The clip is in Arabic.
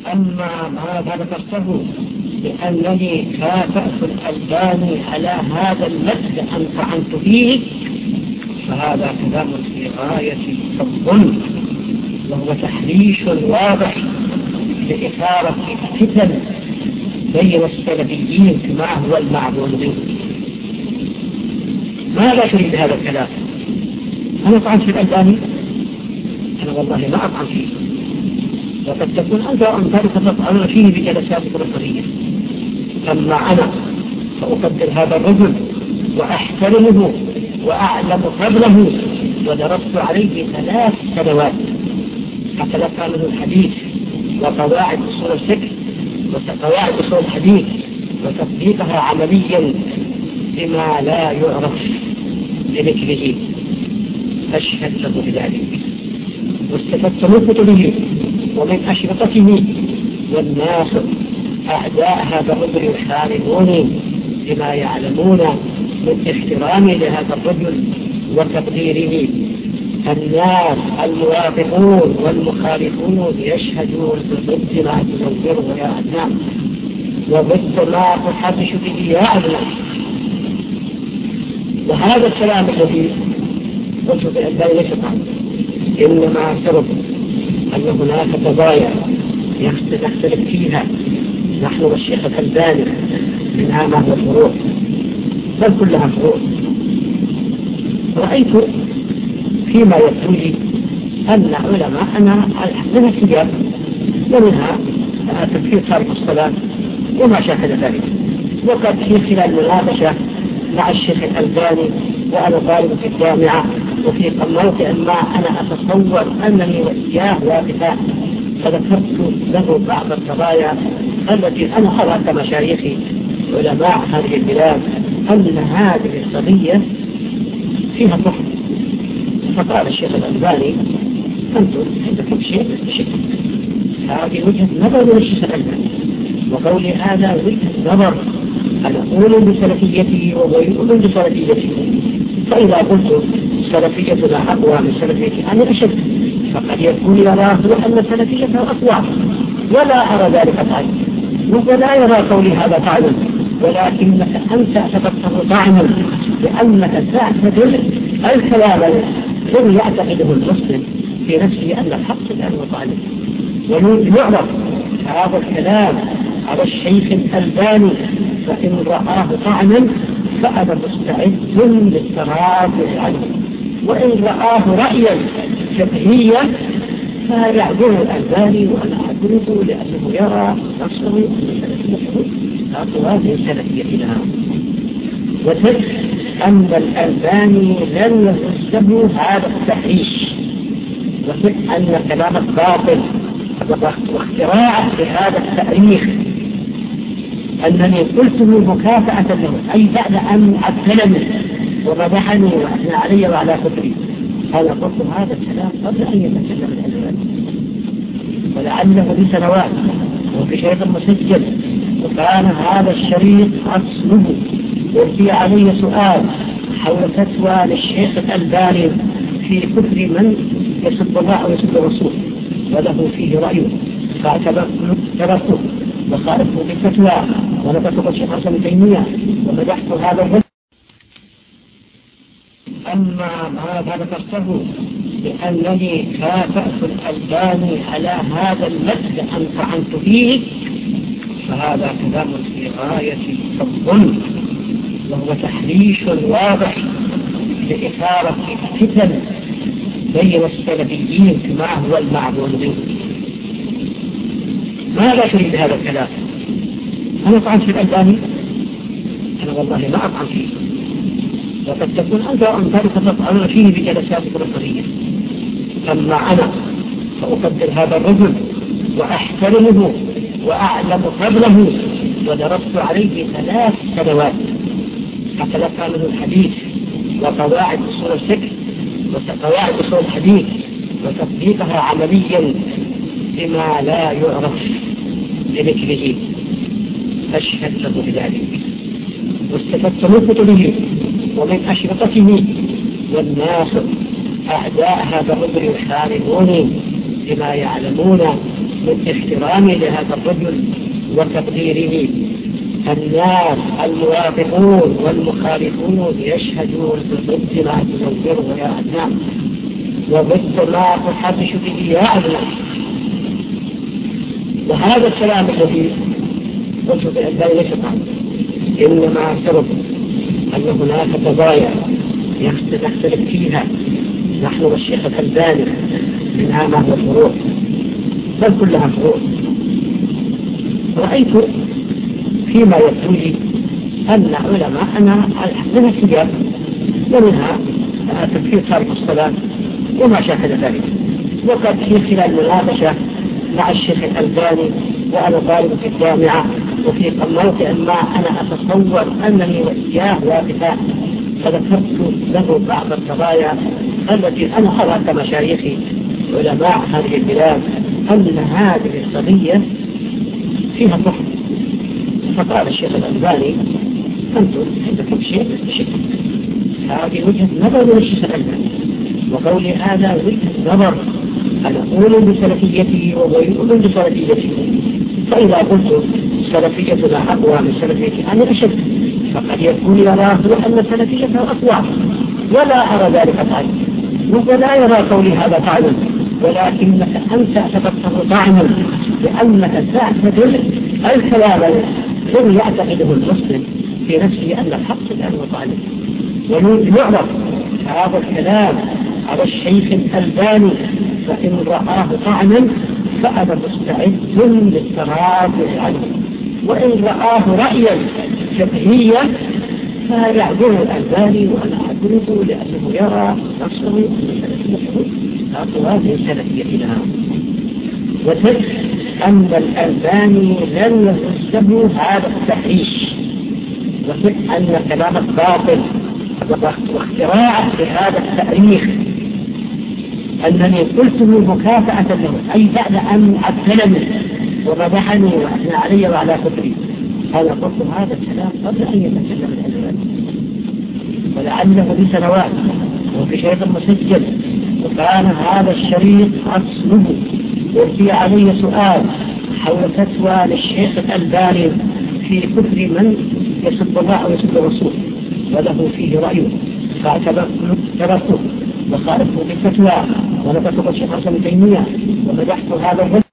أما ما ذكرته بأنني كافأت الألباني على هذا المد أن طعنت فيه فهذا كلام في غاية الظلم، وهو تحريش واضح لإثارة فتن بين السلفيين كما هو المعلوم منه. ماذا تريد هذا الكلام؟ أنا طعنت في الألباني؟ أنا والله ما أطعن فيه، وقد تكون أنت أمثالك تطعن فيه بجلساتك الرسلية. أما أنا فأقدر هذا الرجل وأحترمه وأعلم فضله، ودرست عليه 3 سنوات أتلقى منه الحديث وقواعد أصول الفقه وقواعد أصول الحديث وتطبيقها عمليا بما لا يعرف لمثله، أشهد له بذلك. واستفدت من كتبه ومن أشرطته، والناس أعداء هذا الرجل يحاربوني بما يعلمون من احترامي لهذا الرجل وتقديره. الناس الموافقون والمخالفون يشهدون ضد ما تنظره يا أبناء وضد ما تحرش به يا أبناء. وهذا الكلام الذي قلت في الألباني ليس طعنا، إنما سبب أن هناك قضايا يختلف فيها نحن والشيخ الألباني، منها ما هو الفروع، بل كلها فروع. رأيت فيما يبدو لي أن علماءنا منها الحجاب ومنها تكفير تارك الصلاة وما شاهد ذلك. وقد في خلال مناقشة مع الشيخ الألباني وأنا طالب في الجامعة وفي موطئ ما أنا أتصور أنني وإياه واقفان، فذكرت له بعض القضايا التي أنا أرى كمشايخي علماء هذه البلاد أن هذه القضية فيها كفر. فقال الشيخ الألباني أنتم عندكم شيء هذه وجهة نظر من الشيخ الألباني، وقولي هذا وجهة نظر أنا أؤمن بسلفيته وهو يؤمن بسلفيته، فإذا قلت سلفيتنا أقوى من سلفيته أنا أشد، فقد يكون يراه أن سلفيته أقوى ولا أرى ذلك طعنا، ولا يرى قولي هذا طعنا، ولكنك أنت اعتقدته طعنا لأنك تعتبر الكلام الذي يعتقده المسلم في نفسه أن الحق لأنه طعنا. ويعرف هذا الكلام على الشيخ الألباني، فإن رآه طعنا فأنا مستعد للتراجع عنه، وإن رآه رأيا فقهيا فيعذره الألباني وأنا أعذره لأنه يرى نفسه أن سلفيته أقوى من سلفيتنا. وثق أن الألباني لن يهزه هذا التحريش، وثق أن كلامك باطل واختراع بهذا التاريخ، أنني قلته مكافأة له، أي بعد أن أبتلني ومدحني وأثنى علي وعلى كفري. أنا قلت هذا الكلام قبل أن يتكلم الألباني، ولعله لسنوات وفي شريط مسجل، وكان هذا الشريط أصله. وفي علي سؤال حول فتوى للشيخ الألباني في كفر من يسب الله أو يسب الرسول، وله فيه رأيه، فاعتبرته وخالفته بالفتوى ونفته الشيخ ابن تيمية ومدحت هذا الرجل. أما ما ذكرته بأنني كافأت الألباني على هذا المد أن طعنت فيه فهذا كلام في غاية الظلم، وهو تحريش واضح لإثارة فتن بين السلفيين كما هو المعلوم منه. ماذا تريد هذا الكلام؟ أنا طعنت في الألباني؟ أنا والله ما أطعن فيه، وقد تكون أنت أمثالك تطعن فيه بجلساتك الرسلية. أما أنا فأقدر هذا الرجل وأحترمه وأعلم فضله، ودرست عليه 3 سنوات أتلقى منه الحديث وقواعد أصول الفقه وقواعد أصول الحديث وتطبيقها عمليا بما لا يعرف لمثله، أشهد له بذلك. واستفدت من كتبه ومن أشرطته، والناس أعداء هذا الرجل يحاربوني بما يعلمون من احترامي لهذا الرجل وتقديره الناس الموافقون والمخالفون يشهدون ضد ما تصوره يا أبناء وضد ما تحرش به يا أبناء. وهذا الكلام الذي قلت بأنه ليس طعنا، إنما سبب أن هناك قضايا نختلف فيها نحن والشيخ الألباني منها ما هو الفروع، بل كلها فروع. رأيت فيما يبدو لي أن علماءنا من الحجاب ومنها تكفير تارك الصلاة وما شاهد ذلك. وقد في خلال مناقشة مع الشيخ الألباني وأنا طالب في الجامعة وفي موطئ ما أنا أتصور أنني وإياه واقفان، فذكرت له بعض القضايا التي أنا أرى كمشايخي علماء هذه البلاد أن هذه القضية فيها ضحك. فقال الشيخ الألباني أنتم عندكم شيء هذه وجهة نظر من الشيخ الألباني، وقولي هذا وجهة نظر أنا أؤمن بسلفيته وهو يؤمن بسلفيته، فإذا قلت سلفيتنا أقوى من سلفيته أنا أشد، فقد يكون يراه أن سلفيته أقوى ولا أرى ذلك طعنا، ولا يرى قولي هذا طعنا، ولكنك أنت تفكر طعنا لأنك تعتبر الكلام الذي يعتقده المسلم في نفسه أن الحق الآن طعنا. ويعرف هذا الكلام على الشيخ الألباني، فإن رآه طعنا فأنا مستعد للتراجع عنه، وإن رآه رأيا فقهيا فيعذره الألباني وأنا أعذره لأنه يرى نفسه أن سلفيته أقوى من سلفيتنا، وتجد أن الألباني لن يهزه هذا التحريش، وتجد أن كلامك باطل واختراع بهذا التاريخ أنني قلته مكافأة له، أي بعد أن عبدلني ومدحني وأثنى علي وعلى كفري. أنا قلت هذا الكلام قبل أن يتكلم الألباني، ولعله بسنوات وفي شريط مسجل، وكان هذا الشريط أصله وفي علي سؤال حول فتوى للشيخ الألباني في كفر من يسب الله أو يسب الرسول وله فيه رأيه، فاعتبرته وخالفته بالفتوى ونفته الشيخ ابن تيمية ومدحت هذا الرجل